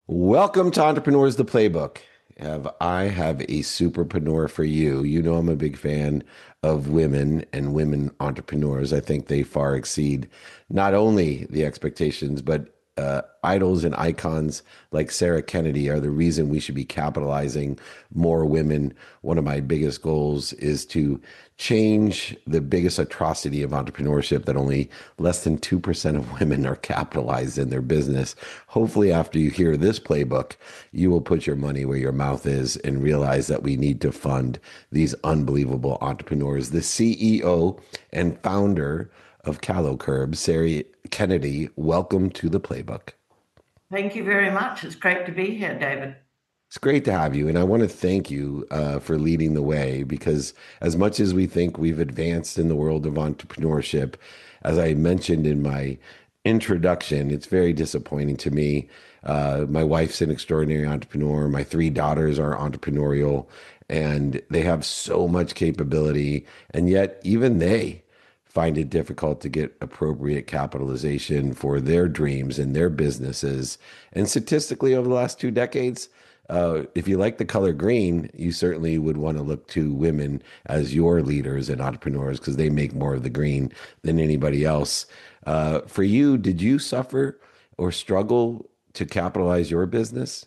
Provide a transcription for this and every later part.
Welcome to Entrepreneurs the Playbook. I have a superpreneur for you. You know I'm a big fan of women and women entrepreneurs. I think they far exceed not only the expectations, but idols and icons like Sarah Kennedy are the reason we should be capitalizing more women. One of my biggest goals is to change the biggest atrocity of entrepreneurship that only less than 2% of women are capitalized in their business. Hopefully, after you hear this playbook, you will put your money where your mouth is and realize that we need to fund these unbelievable entrepreneurs. The CEO and founder of Callow Curb, Sarah Kennedy, welcome to the playbook. Thank you very much. It's great to be here, David. It's great to have you. And I want to thank you for leading the way because, as much as we think we've advanced in the world of entrepreneurship, as I mentioned in my introduction, it's very disappointing to me. My wife's an extraordinary entrepreneur. My three daughters are entrepreneurial, and they have so much capability. And yet, even they find it difficult to get appropriate capitalization for their dreams and their businesses. And statistically, over the last 2 decades, if you like the color green, you certainly would want to look to women as your leaders and entrepreneurs because they make more of the green than anybody else. For you, did you suffer or struggle to capitalize your business?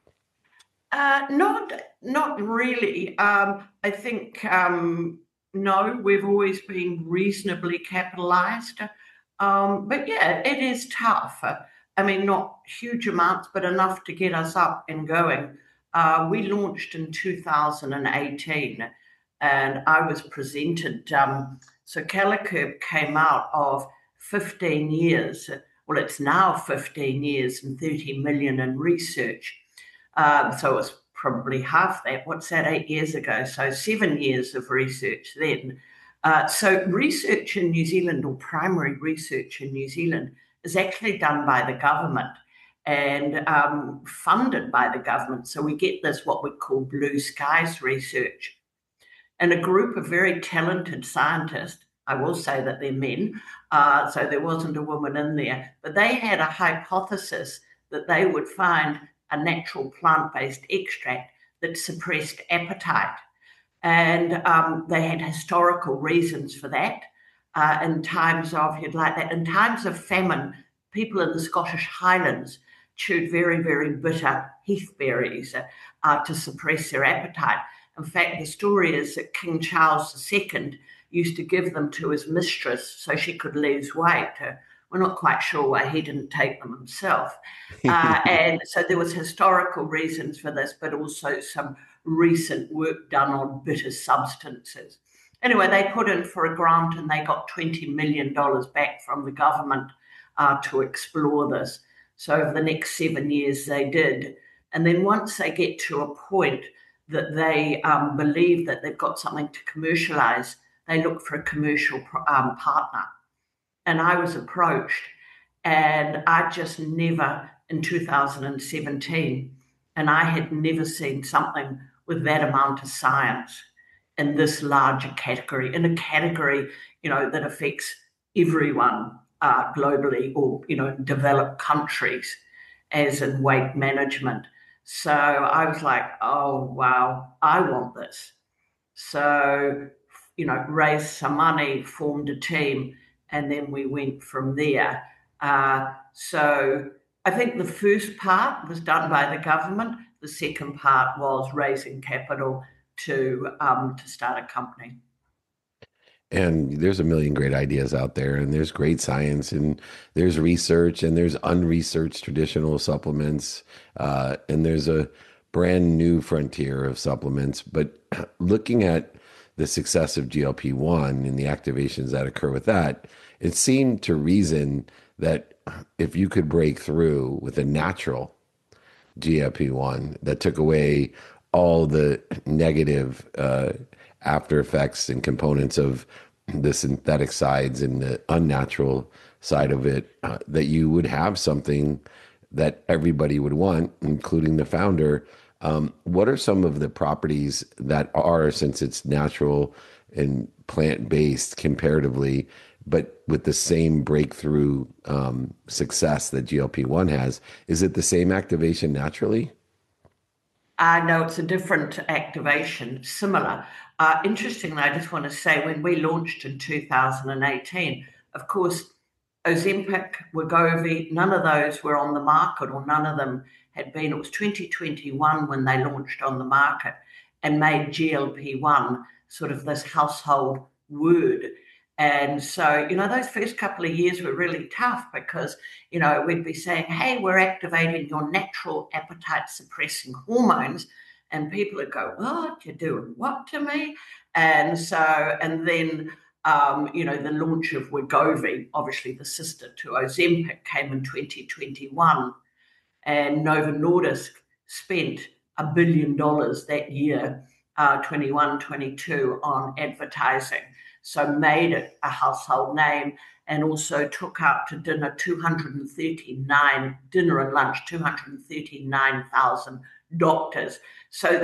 Not really. I think no, we've always been reasonably capitalized. But yeah, it is tough. I mean, not huge amounts, but enough to get us up and going. We launched in 2018, and I was presented. So Calicut came out of 15 years. Well, it's now 15 years and 30 million in research. So it was probably half that. What's that, 8 years ago? So 7 years of research then. So research in New Zealand, or primary research in New Zealand, is actually done by the government and funded by the government. So we get this, what we call blue skies research. And a group of very talented scientists, I will say that they're men, so there wasn't a woman in there, but they had a hypothesis that they would find a natural plant-based extract that suppressed appetite. And they had historical reasons for that. In times of, you'd like that, in times of famine, people in the Scottish Highlands chewed very, very bitter heath berries to suppress their appetite. In fact, the story is that King Charles II used to give them to his mistress so she could lose weight. We're not quite sure why he didn't take them himself. And so there was historical reasons for this, but also some recent work done on bitter substances. Anyway, they put in for a grant and they got $20 million back from the government to explore this. So over the next 7 years, they did. And then once they get to a point that they believe that they've got something to commercialize, they look for a commercial partner. And I was approached, and I just never, in 2017, and I had never seen something with that amount of science in this larger category, in a category, that affects everyone globally, or, developed countries, as in weight management. So I was like, oh, wow, I want this. So, raised some money, formed a team, and then we went from there. So I think the first part was done by the government. The second part was raising capital to start a company. And there's a million great ideas out there, and there's great science, and there's research, and there's unresearched traditional supplements, and there's a brand new frontier of supplements. But looking at the success of GLP-1 and the activations that occur with that, it seemed to reason that if you could break through with a natural GLP-1 that took away all the negative after effects and components of the synthetic sides and the unnatural side of it, that you would have something that everybody would want, including the founder. What are some of the properties that are, since it's natural and plant-based comparatively, but with the same breakthrough success that GLP-1 has. Is it the same activation naturally? I know it's a different activation, similar. Interestingly, I just want to say when we launched in 2018, of course, Ozempic, Wegovy, none of those were on the market, or none of them had been. It was 2021 when they launched on the market and made GLP-1 sort of this household word. And so, those first couple of years were really tough because, we'd be saying, hey, we're activating your natural appetite suppressing hormones. And people would go, what? You're doing what to me? And so, and then, the launch of Wegovy, obviously the sister to Ozempic, came in 2021. And Novo Nordisk spent $1 billion that year, 21, 22, on advertising. So made it a household name, and also took out to dinner 239, dinner and lunch, 239,000 doctors. So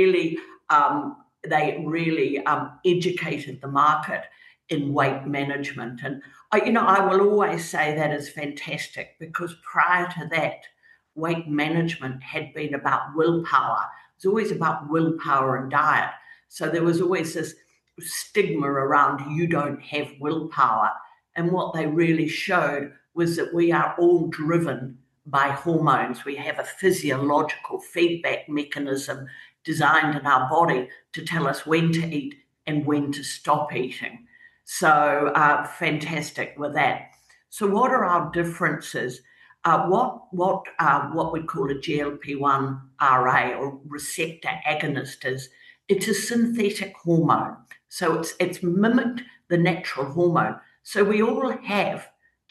they really educated the market in weight management. And I will always say that is fantastic, because prior to that, weight management had been about willpower. It was always about willpower and diet. So there was always this stigma around you don't have willpower. And what they really showed was that we are all driven by hormones. We have a physiological feedback mechanism designed in our body to tell us when to eat and when to stop eating. So fantastic with that. So what are our differences? What we call a GLP-1 RA, or receptor agonist, is it's a synthetic hormone. So it's mimicked the natural hormone. So we all have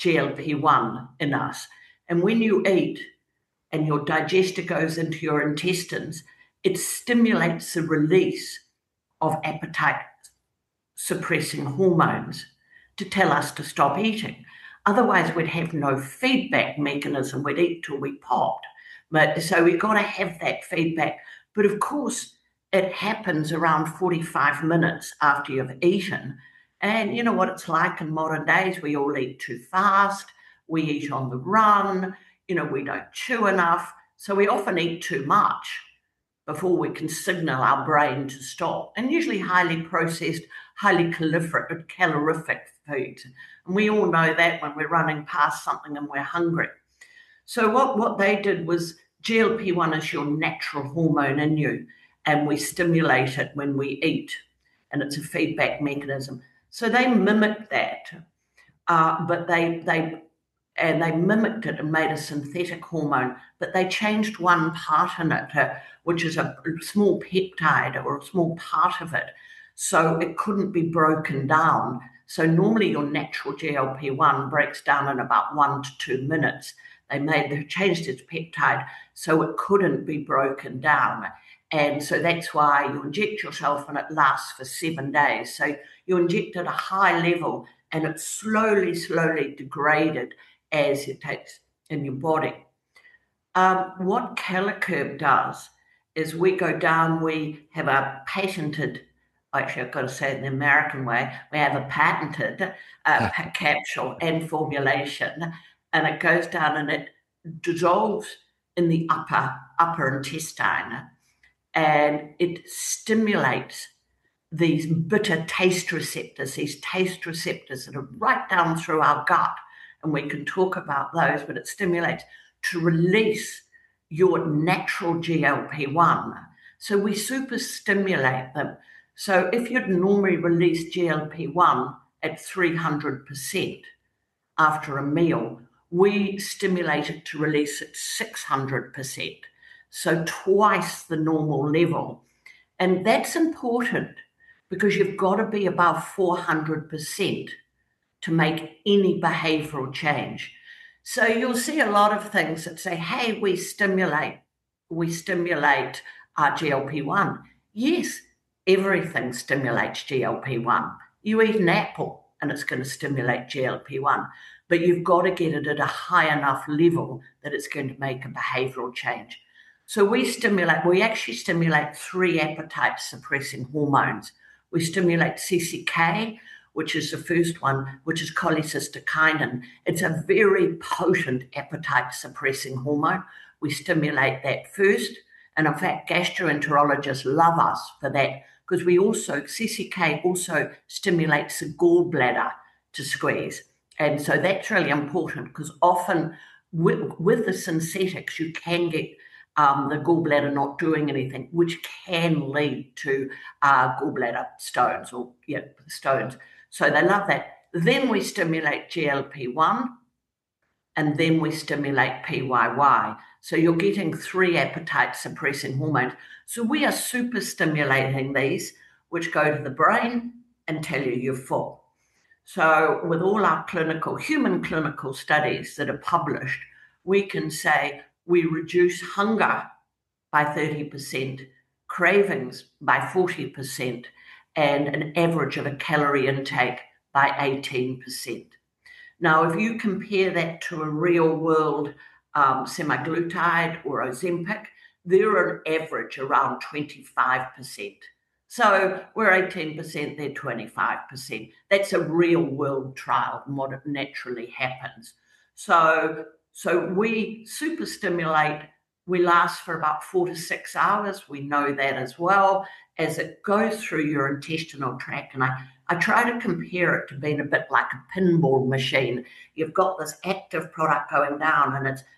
GLP-1 in us. And when you eat and your digester goes into your intestines, it stimulates the release of appetite suppressing hormones to tell us to stop eating. Otherwise, we'd have no feedback mechanism. We'd eat till we popped. So we've got to have that feedback. But of course, it happens around 45 minutes after you've eaten. And you know what it's like in modern days. We all eat too fast. We eat on the run. We don't chew enough. So we often eat too much before we can signal our brain to stop. And usually highly processed, highly calorific foods. And we all know that when we're running past something and we're hungry. So what they did was, GLP-1 is your natural hormone in you, and we stimulate it when we eat, and it's a feedback mechanism. So they mimicked that, but they mimicked it and made a synthetic hormone, but they changed one part in it, which is a small peptide, or a small part of it, so it couldn't be broken down. So normally your natural GLP-1 breaks down in about 1 to 2 minutes. They changed its peptide so it couldn't be broken down. And so that's why you inject yourself and it lasts for 7 days. So you inject at a high level and it's slowly degraded as it takes in your body. What CaliCurb does is we go down, we have a patented, actually I've got to say it in the American way, we have a patented capsule and formulation, and it goes down and it dissolves in the upper intestine, and it stimulates these bitter taste receptors that are right down through our gut, and we can talk about those, but it stimulates to release your natural GLP-1. So we super stimulate them. So if you'd normally release GLP-1 at 300% after a meal, we stimulate it to release at 600%. So twice the normal level. And that's important because you've got to be above 400% to make any behavioral change. So you'll see a lot of things that say, hey, we stimulate our GLP-1. Yes, everything stimulates GLP-1. You eat an apple and it's going to stimulate GLP-1, but you've got to get it at a high enough level that it's going to make a behavioral change. So we actually stimulate 3 appetite suppressing hormones. We stimulate CCK, which is the first one, which is cholecystokinin. It's a very potent appetite suppressing hormone. We stimulate that first. And in fact, gastroenterologists love us for that because CCK also stimulates the gallbladder to squeeze. And so that's really important because often with the synthetics, you can get the gallbladder not doing anything, which can lead to gallbladder stones stones. So they love that. Then we stimulate GLP-1 and then we stimulate PYY. So you're getting 3 appetite suppressing hormones. So we are super stimulating these, which go to the brain and tell you you're full. So with all our human clinical studies that are published, we can say we reduce hunger by 30%, cravings by 40%, and an average of a calorie intake by 18%. Now, if you compare that to a real world semaglutide or Ozempic, they're on average around 25%. So we're 18%, they're 25%. That's a real world trial and what naturally happens. So we super stimulate. We last for about 4 to 6 hours. We know that as well as it goes through your intestinal tract. And I try to compare it to being a bit like a pinball machine. You've got this active product going down and it's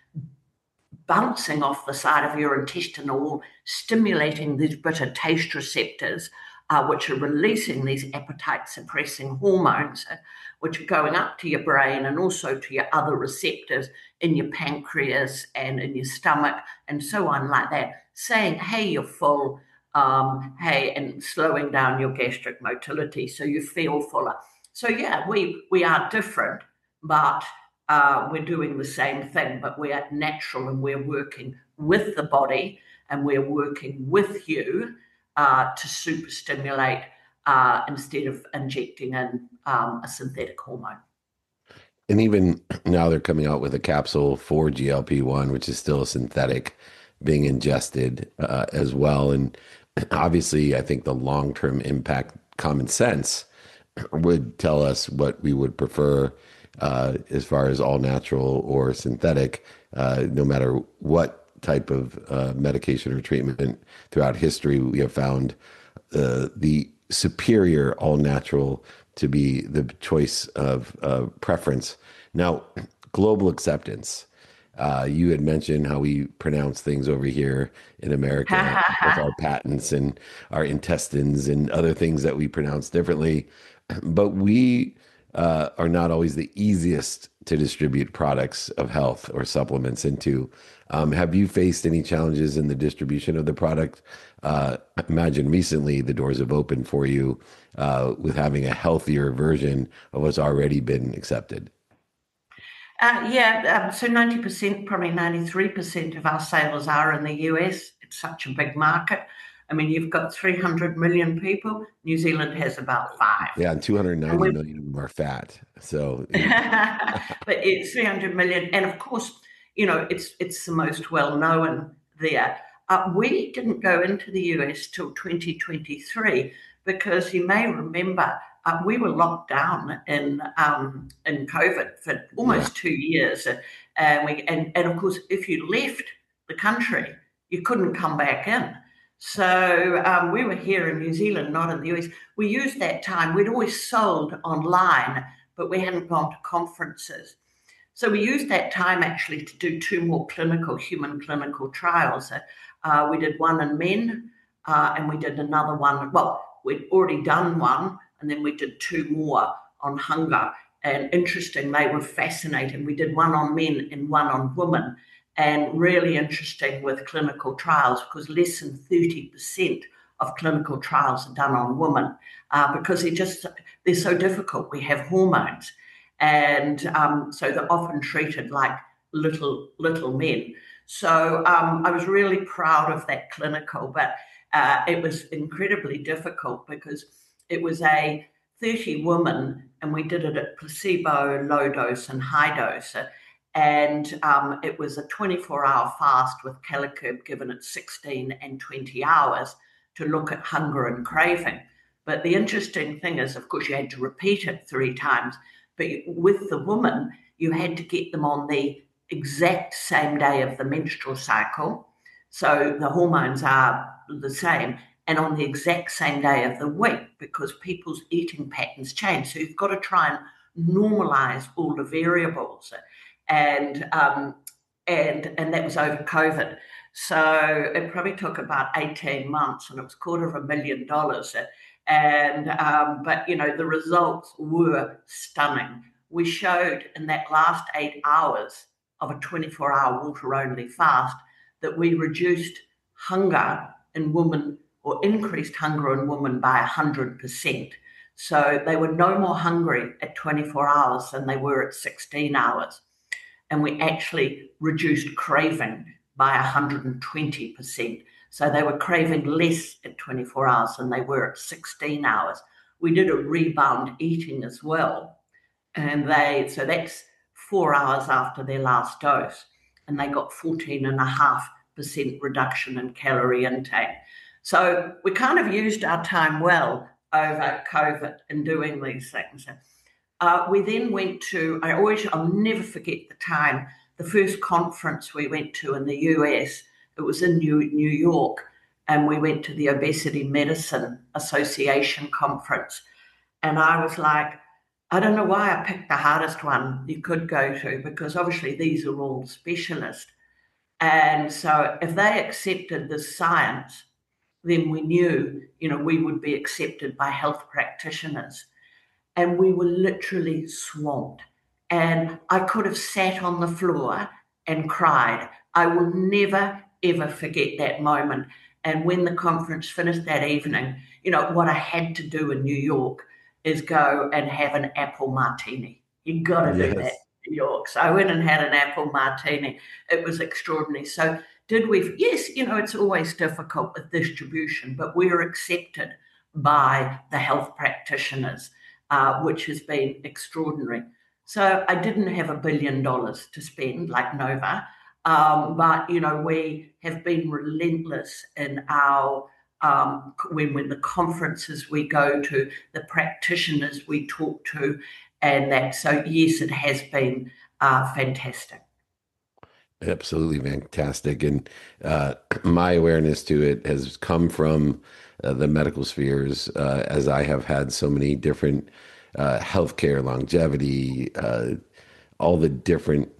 bouncing off the side of your intestinal wall, stimulating these bitter taste receptors, which are releasing these appetite-suppressing hormones, which are going up to your brain and also to your other receptors in your pancreas and in your stomach and so on like that, saying, hey, you're full, hey, and slowing down your gastric motility so you feel fuller. So yeah, we are different, but we're doing the same thing, but we're natural and we're working with the body and we're working with you to super stimulate instead of injecting in a synthetic hormone. And even now they're coming out with a capsule for GLP-1, which is still a synthetic being ingested as well. And obviously, I think the long-term impact, common sense would tell us what we would prefer as far as all natural or synthetic, no matter what type of medication or treatment throughout history, we have found the superior all natural to be the choice of preference. Now, global acceptance. You had mentioned how we pronounce things over here in America with our patents and our intestines and other things that we pronounce differently. But we are not always the easiest to distribute products of health or supplements into. Have you faced any challenges in the distribution of the product? Imagine recently the doors have opened for you with having a healthier version of what's already been accepted. So 90%, probably 93% of our sales are in the US. It's such a big market. I mean, you've got 300 million people. New Zealand has about 5. Yeah, and 290 million of them are fat. So, but it's 300 million. And of course, it's the most well-known there. We didn't go into the US till 2023 because you may remember we were locked down in COVID for almost 2 years, and of course, if you left the country, you couldn't come back in. So we were here in New Zealand, not in the US. We used that time. We'd always sold online, but we hadn't gone to conferences. So we used that time actually to do 2 more human clinical trials. We did one in men, and we did another one. Well, we'd already done one, and then we did 2 more on hunger. And interesting, they were fascinating. We did one on men and one on women, and really interesting with clinical trials because less than 30% of clinical trials are done on women because they're so difficult. We have hormones, and so they're often treated like little men. So I was really proud of that clinical, but it was incredibly difficult because it was a 30 women, and we did it at placebo, low dose, and high dose. And it was a 24-hour fast with Calicurb given at 16 and 20 hours to look at hunger and craving. But the interesting thing is, of course, you had to repeat it 3 times. But with the woman, you had to get them on the exact same day of the menstrual cycle. So the hormones are the same, and on the exact same day of the week, because people's eating patterns change. So you've got to try and normalize all the variables. And and that was over COVID. So it probably took about 18 months, and it was $250,000. And but the results were stunning. We showed in that last 8 hours of a 24-hour water-only fast that we reduced hunger in women, or increased hunger in women, by 100%. So they were no more hungry at 24 hours than they were at 16 hours. And we actually reduced craving by 120%. So they were craving less at 24 hours than they were at 16 hours. We did a rebound eating as well. So that's 4 hours after their last dose. And they got 14.5% reduction in calorie intake. So we kind of used our time well over COVID in doing these things. We then went to, I'll never forget the time, the first conference we went to in the US. It was in New York, and we went to the Obesity Medicine Association conference. And I was like, I don't know why I picked the hardest one you could go to, because obviously these are all specialists. And so if they accepted the science, then we knew, we would be accepted by health practitioners. And we were literally swamped. And I could have sat on the floor and cried. I will never, ever forget that moment. And when the conference finished that evening, what I had to do in New York is go and have an apple martini. You got to do that Yes. in New York. So I went and had an apple martini. It was extraordinary. So yes, it's always difficult with distribution, but we're accepted by the health practitioners, which has been extraordinary. So I didn't have $1 billion to spend like Nova, but we have been relentless in our when the conferences we go to, the practitioners we talk to, and that. So yes, it has been fantastic. Absolutely fantastic. And my awareness to it has come from the medical spheres, as I have had so many different healthcare, longevity, all the different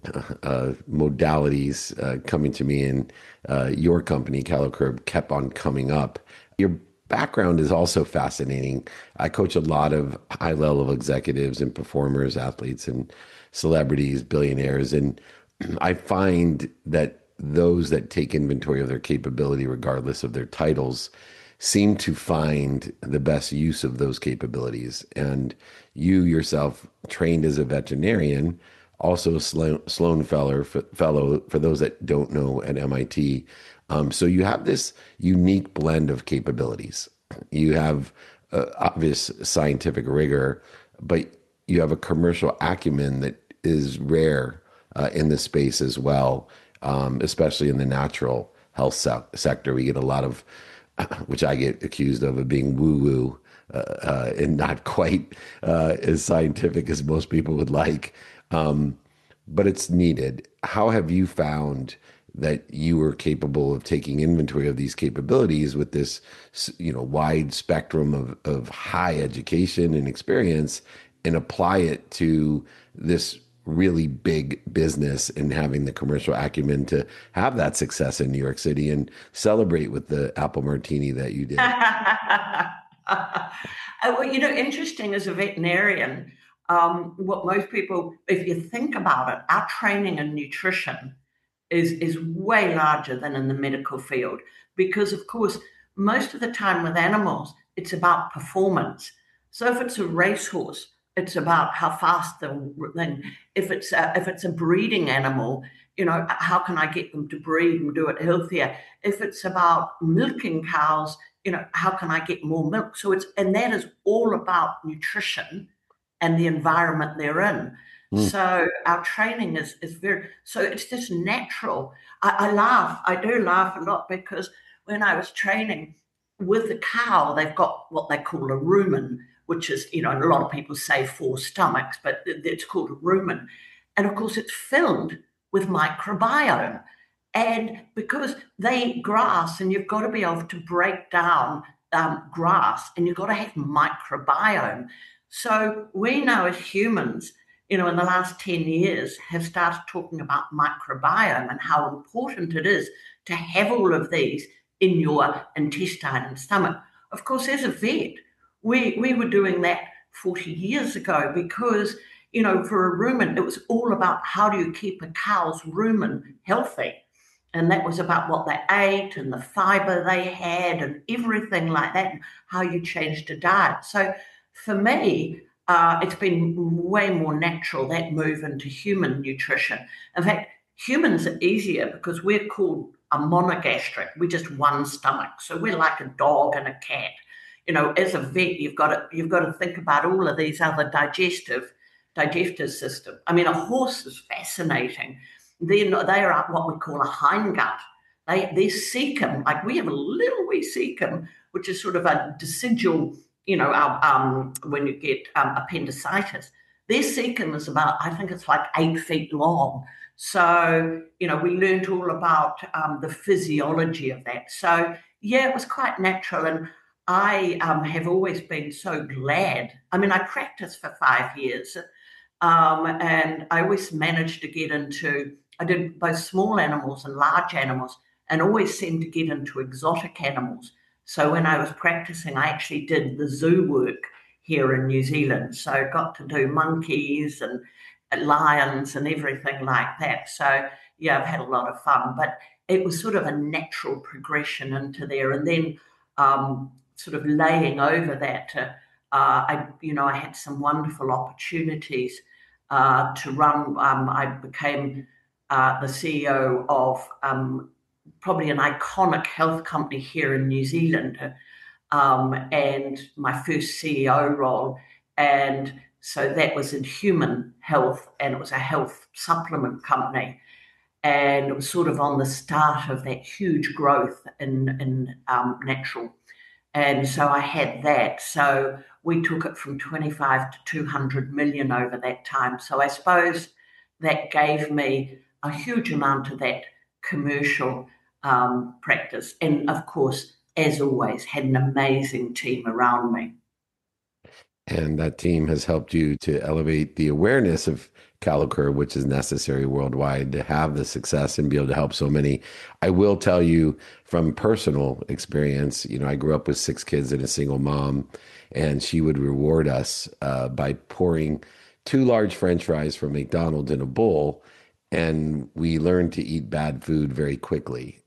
modalities coming to me. And your company, CaloCurb, kept on coming up. Your background is also fascinating. I coach a lot of high level executives and performers, athletes, and celebrities, billionaires. And I find that those that take inventory of their capability, regardless of their titles, seem to find the best use of those capabilities. And you yourself, trained as a veterinarian, also a Sloan fellow for those that don't know at MIT. So you have this unique blend of capabilities. You have obvious scientific rigor, but you have a commercial acumen that is rare in the space as well, especially in the natural health sector. We get a lot of, which I get accused of being woo-woo and not quite as scientific as most people would like, but it's needed. How have you found that you were capable of taking inventory of these capabilities with this, wide spectrum of high education and experience, and apply it to this really big business, and having the commercial acumen to have that success in New York City and celebrate with the apple martini that you did? Well, interesting as a veterinarian, what most people, if you think about it, our training in nutrition is way larger than in the medical field, because, of course, most of the time with animals, it's about performance. So if it's a racehorse, it's about how fast the thing. If it's a breeding animal, how can I get them to breed and do it healthier? If it's about milking cows, how can I get more milk? And that is all about nutrition and the environment they're in. Hmm. So our training is so it's just natural. I laugh. I do laugh a lot, because when I was training, with the cow, they've got what they call a rumen, which is, a lot of people say four stomachs, but it's called a rumen. And of course, it's filled with microbiome. And because they eat grass, and you've got to be able to break down grass, and you've got to have microbiome. So we know as humans, in the last 10 years, have started talking about microbiome and how important it is to have all of these in your intestine and stomach. Of course, as a vet, we were doing that 40 years ago because, for a rumen, it was all about how do you keep a cow's rumen healthy. And that was about what they ate and the fiber they had and everything like that, and how you changed a diet. So for me, it's been way more natural, that move into human nutrition. In fact, humans are easier because we're called a monogastric. We're just one stomach. So we're like a dog and a cat. As a vet, you've got to think about all of these other digestive system. I mean, a horse is fascinating. They are what we call a hindgut. Their cecum, like we have a little wee cecum, which is sort of a decidual, when you get appendicitis. Their cecum is about, I think it's like 8 feet long. So, we learned all about the physiology of that. So, yeah, it was quite natural. And I have always been so glad. I mean, I practiced for 5 years, and I always managed to get into, I did both small animals and large animals, and always seemed to get into exotic animals. So when I was practicing, I actually did the zoo work here in New Zealand. So I got to do monkeys and lions and everything like that. So yeah, I've had a lot of fun, but it was sort of a natural progression into there. And then sort of laying over that, I had some wonderful opportunities to run. I became the CEO of probably an iconic health company here in New Zealand, and my first CEO role. And so that was in human health, and it was a health supplement company. And it was sort of on the start of that huge growth in natural. And so I had that. So we took it from 25 to 200 million over that time. So I suppose that gave me a huge amount of that commercial practice. And of course, as always, had an amazing team around me. And that team has helped you to elevate the awareness of CaloCurve, which is necessary worldwide to have the success and be able to help so many. I will tell you from personal experience, I grew up with 6 kids and a single mom, and she would reward us by pouring 2 large French fries from McDonald's in a bowl, and we learned to eat bad food very quickly.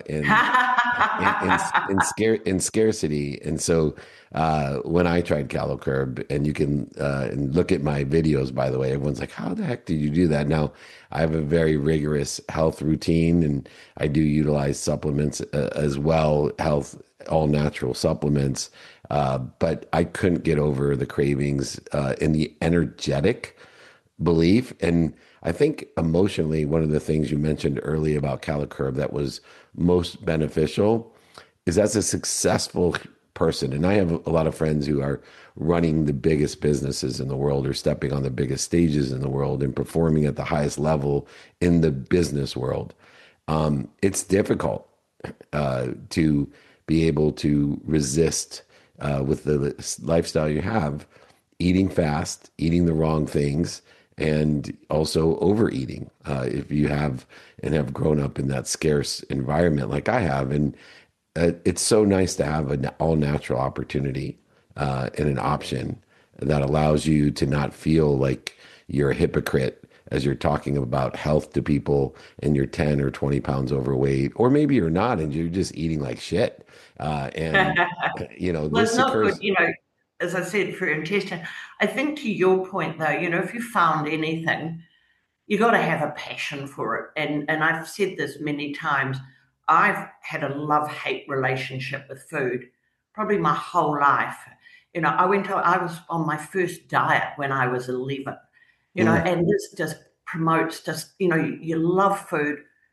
In scarcity. And so when I tried CaloCurb, and you can and look at my videos, by the way, everyone's like, how the heck did you do that? Now, I have a very rigorous health routine, and I do utilize supplements as well, health, all natural supplements. But I couldn't get over the cravings and the energetic belief. And I think emotionally, one of the things you mentioned earlier about CaloCurve that was most beneficial is as a successful person. And I have a lot of friends who are running the biggest businesses in the world, or stepping on the biggest stages in the world, and performing at the highest level in the business world. It's difficult to be able to resist with the lifestyle you have, eating fast, eating the wrong things, and also overeating. If you have and have grown up in that scarce environment like I have, and it's so nice to have an all natural opportunity and an option that allows you to not feel like you're a hypocrite as you're talking about health to people, and you're 10 or 20 pounds overweight, or maybe you're not and you're just eating like shit. And Well, it's this not good, occurs. as I said, for your intestine. I think to your point, though, if you found anything, you got to have a passion for it. And I've said this many times. I've had a love-hate relationship with food, probably my whole life. I was on my first diet when I was 11, Mm, and this just promotes you love food,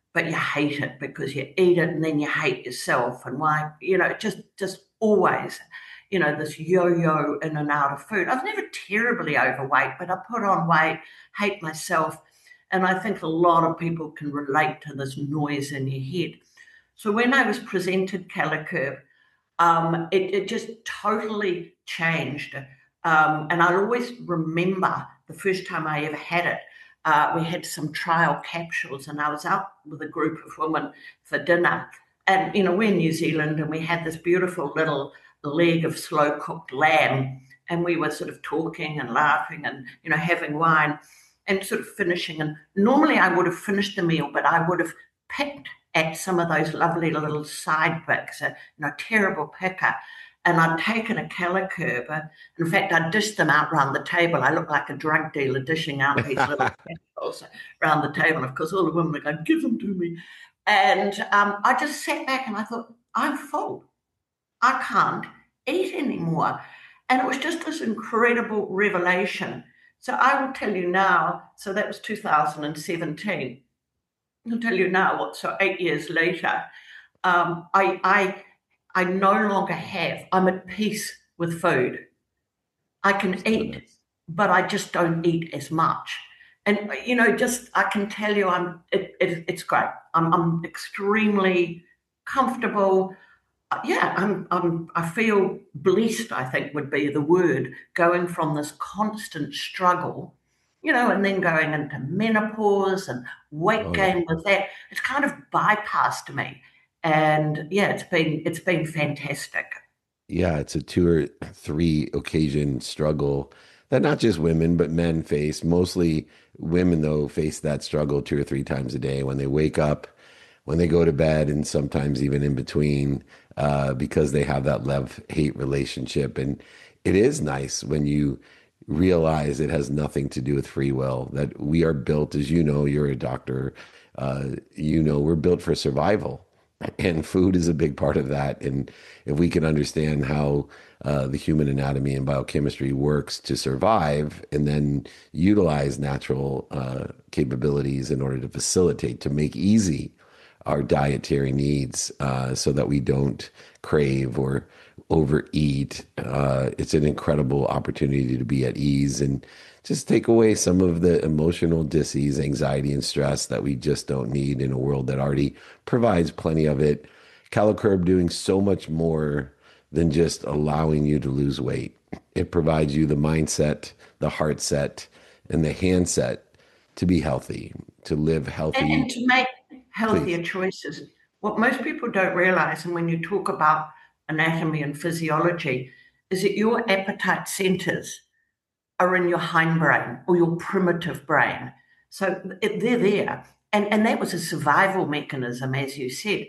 but you hate it because you eat it and then you hate yourself. And why, just always, this yo-yo in and out of food. I was never terribly overweight, but I put on weight, hate myself. And I think a lot of people can relate to this noise in your head. So when I was presented Calikerb, it just totally changed. And I'll always remember the first time I ever had it. We had some trial capsules, and I was out with a group of women for dinner. And, we're in New Zealand, and we had this beautiful little leg of slow cooked lamb. And we were sort of talking and laughing and, having wine and sort of finishing. And normally I would have finished the meal, but I would have picked at some of those lovely little side bits, terrible picker. And I'd taken a Calikerb. In fact, I dished them out round the table. I looked like a drug dealer dishing out these little capsules around the table. Of course, all the women were going, give them to me. And I just sat back and I thought, I'm full. I can't eat anymore. And it was just this incredible revelation. So I will tell you now, so that was 2017. I'll tell you now, so 8 years later, I no longer have, I'm at peace with food. I can eat, but I just don't eat as much. And, I can tell you, it's great. I'm extremely comfortable. I feel blessed, I think would be the word, going from this constant struggle, and then going into menopause and weight gain with that. It's kind of bypassed me. And it's been fantastic. Yeah, it's a 2 or 3 occasion struggle that not just women, but men face. Mostly women, though, face that struggle 2 or 3 times a day when they wake up, when they go to bed, and sometimes even in between, because they have that love-hate relationship. And it is nice when you realize it has nothing to do with free will, that we are built, as you know, you're a doctor, we're built for survival. And food is a big part of that. And if we can understand how the human anatomy and biochemistry works to survive, and then utilize natural capabilities in order to facilitate, to make easy our dietary needs, so that we don't crave or overeat, it's an incredible opportunity to be at ease and just take away some of the emotional dis-ease, anxiety, and stress that we just don't need in a world that already provides plenty of it. Calikerb doing so much more than just allowing you to lose weight. It provides you the mindset, the heart set, and the handset to be healthy, to live healthy. And to make healthier choices. What most people don't realize, and when you talk about anatomy and physiology, is that your appetite centers are in your hindbrain or your primitive brain. So they're there. And that was a survival mechanism, as you said.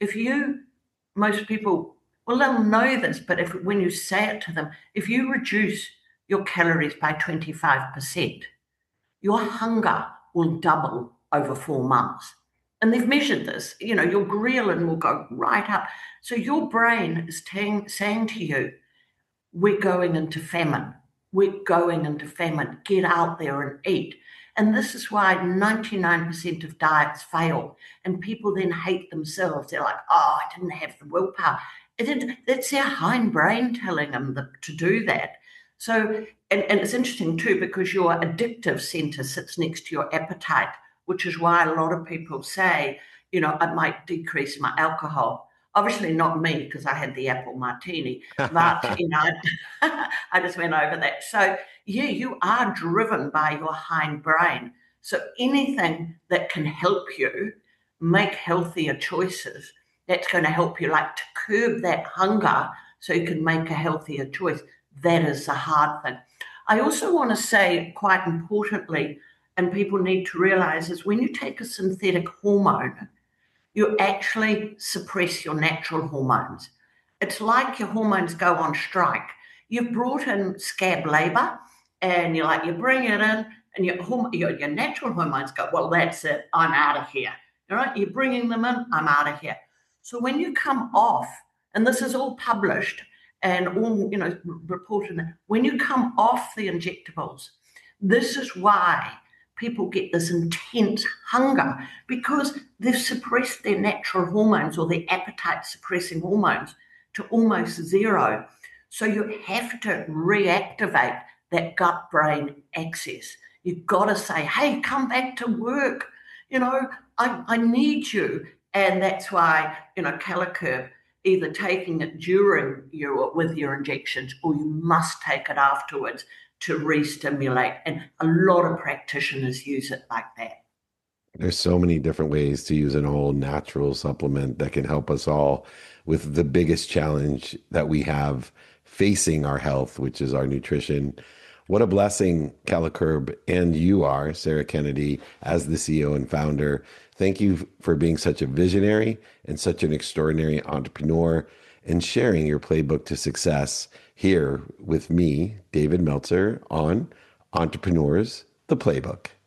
Most people, well, they'll know this, but when you say it to them, if you reduce your calories by 25%, your hunger will double over 4 months. And they've measured this. Your ghrelin will go right up. So your brain is saying to you, we're going into famine. We're going into famine. Get out there and eat. And this is why 99% of diets fail. And people then hate themselves. They're like, oh, I didn't have the willpower. That's their hindbrain telling them to do that. So, and it's interesting too, because your addictive center sits next to your appetite, which is why a lot of people say, I might decrease my alcohol. Obviously not me, because I had the apple martini, but, I just went over that. So, you are driven by your hindbrain. So anything that can help you make healthier choices, that's going to help you, like to curb that hunger so you can make a healthier choice. That is the hard thing. I also want to say, quite importantly, and people need to realize, is when you take a synthetic hormone, you actually suppress your natural hormones. It's like your hormones go on strike. You've brought in scab labor, and you bring it in, and your natural hormones go, well, that's it, I'm out of here. All right, you're bringing them in, I'm out of here. So when you come off, and this is all published and all, reported, when you come off the injectables, this is why people get this intense hunger because they've suppressed their natural hormones or their appetite suppressing hormones to almost zero. So you have to reactivate that gut brain axis. You've got to say, hey, come back to work. I need you. And that's why, Calicurb, either taking it during with your injections or you must take it afterwards to re-stimulate. And a lot of practitioners use it like that. There's so many different ways to use an whole natural supplement that can help us all with the biggest challenge that we have facing our health, which is our nutrition. What a blessing, Calicurb, and you are, Sarah Kennedy, as the CEO and founder. Thank you for being such a visionary and such an extraordinary entrepreneur and sharing your playbook to success here with me, David Meltzer, on Entrepreneurs, the Playbook.